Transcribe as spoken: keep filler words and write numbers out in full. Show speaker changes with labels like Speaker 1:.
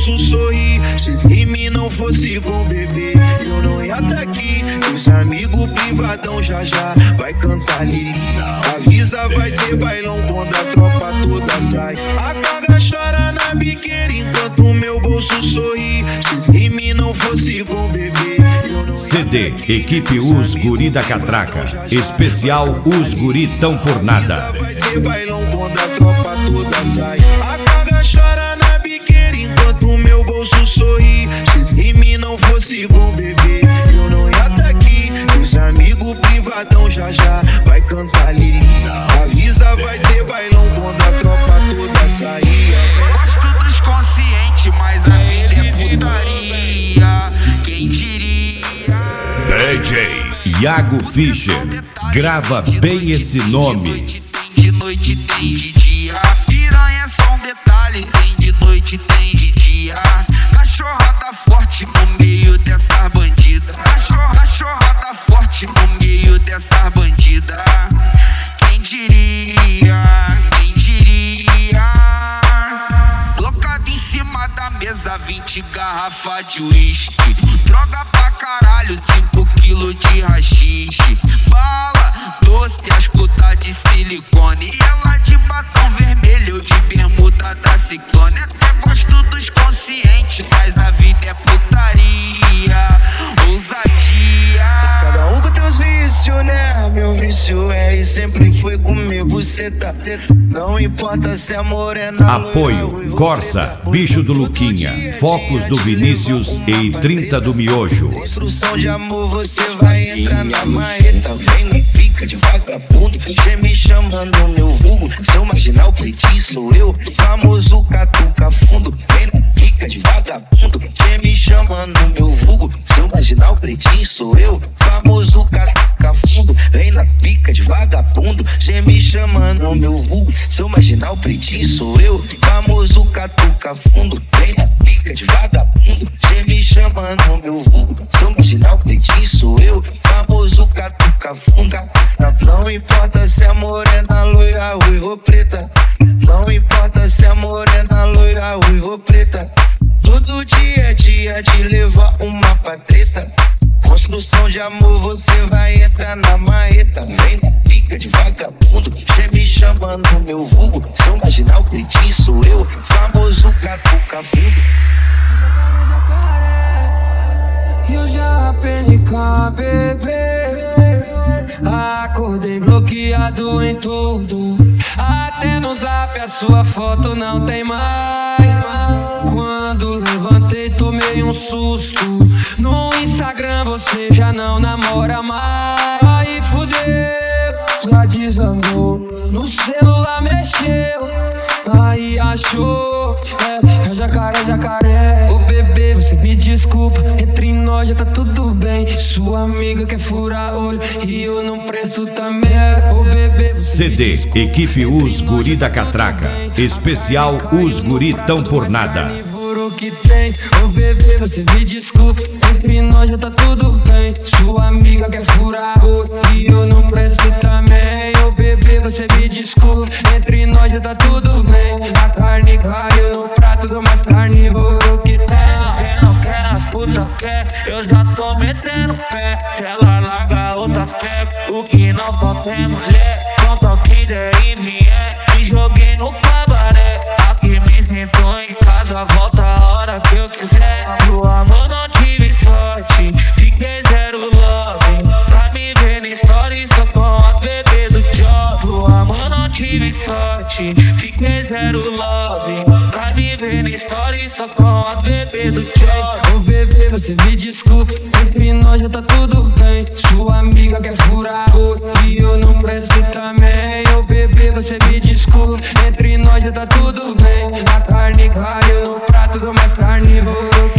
Speaker 1: bolso sorrir. Se em mim não fosse bom, bebê, eu não ia tá aqui. Os amigos privadão já já vai cantar Lili. Avisa, vai ter bailão quando a tropa toda sai. A cara chora na biqueira enquanto o meu bolso sorri. Se em mim não fosse bom, bebê, eu não
Speaker 2: C D Equipe Os Guri da Catraca. Especial Os Guri Tão Por Nada.
Speaker 1: Vai ter bailão quando a tropa toda sai. A cara chora na biqueira enquanto o meu bolso sorri. Se em mim não fosse bom, bebê, eu não ia tá aqui. Os amigos privadão já já vai cantar Lili. Avisa, vai ter bailão quando a tropa toda sair.
Speaker 3: Gosto dos conscientes, mas a vida é putaria. Quem diria?
Speaker 2: D J Iago Fischer. Grava bem esse nome.
Speaker 3: De noite tem de dia. Piranha é só um detalhe. Tem de noite, tem de dia. Cachorra tá forte no meio dessa bandida. Cachorra, cachorra tá forte no meio dessa bandida. Quem diria? Quem diria? Colocado em cima da mesa, vinte garrafas de uísque. Droga pra caralho, cinco quilos de rachixe. Bala, doce, as putas de silicone. E ela de batom vermelho, de bermuda da Ciclone. Até gosto dos conscientes, mas a vida é putaria. Ousadia.
Speaker 1: Cada um com teus vícios, né? Meu vício é e sempre foi comer buceta. Não importa se é morena.
Speaker 2: Apoio Corsa, Bicho do Luquinha, Focos do Vinícius e trinta do Miojo.
Speaker 1: Construção de amor, você vai entrar na marreta. Vem me pica de vagabundo, cê me chama no meu vulgo. Seu marginal pretinho sou eu, famoso catuca fundo. Vem na pica de vagabundo, cê me chama no meu vulgo. Seu marginal pretinho sou eu, famoso catuca fundo. Vem na pica de vagabundo, cê me chama no meu vulgo. Seu marginal pretinho sou eu, famoso catuca fundo. Vem na pica de vagabundo, cê me chama no meu vulgo. Seu marginal pretinho sou eu, famoso catuca funda. Não importa se é morena, loira, ruiva ou preta. Não importa se é morena, loira, ruiva ou preta. Todo dia é dia de levar uma pra treta. Construção de amor, você vai entrar na marreta. Vem na pica de vagabundo, cê me chama no meu vulgo. Seu marginal pretinho sou eu, famoso catuca fundo.
Speaker 4: Eu já penica, bebê. Acordei bloqueado em tudo. Até no zap a sua foto não tem mais. Quando levantei tomei um susto. No Instagram você já não namora mais. Aí fudeu, já desandou. No celular mexeu, aí achou. É, é jacaré, jacaré. Ô bebê, você me desculpa. Entre nós já tá tudo bem. Sua amiga quer furar olho e eu não presto também. Ô bebê, você
Speaker 2: C D Equipe Os Guri da Catraca. Especial Os Guri Tão Por Nada.
Speaker 4: que tem. Ô bebê, você me desculpa. Entre nós já tá tudo bem. Sua amiga quer furar o e eu não presto também. Ô bebê, você me desculpa. Entre nós já tá tudo bem. A carne caiu no prato do mais carnívoro que tem.
Speaker 5: Cê não quer, as putas quer. Eu já tô metendo pé. Se ela larga, outras pega. O que não falta é mulher. Com toque der e vier. Me joguei no cabaré. Aqui me sinto em casa. Volta a hora que eu quiser. No amor não tive sorte. Fiquei zero love. Pra me ver na story só com as bebês do job. No amor não tive sorte. Fiquei zero love. Pra me ver na story só com as bebês do job.
Speaker 4: Ô bebê, você me desculpa. Entre nós já tá tudo bem. Sua amiga quer furar o e eu não presto também. Ô bebê, você me desculpa. Entre nós já tá tudo bem. A carne caiu no prato do mais carnívoro.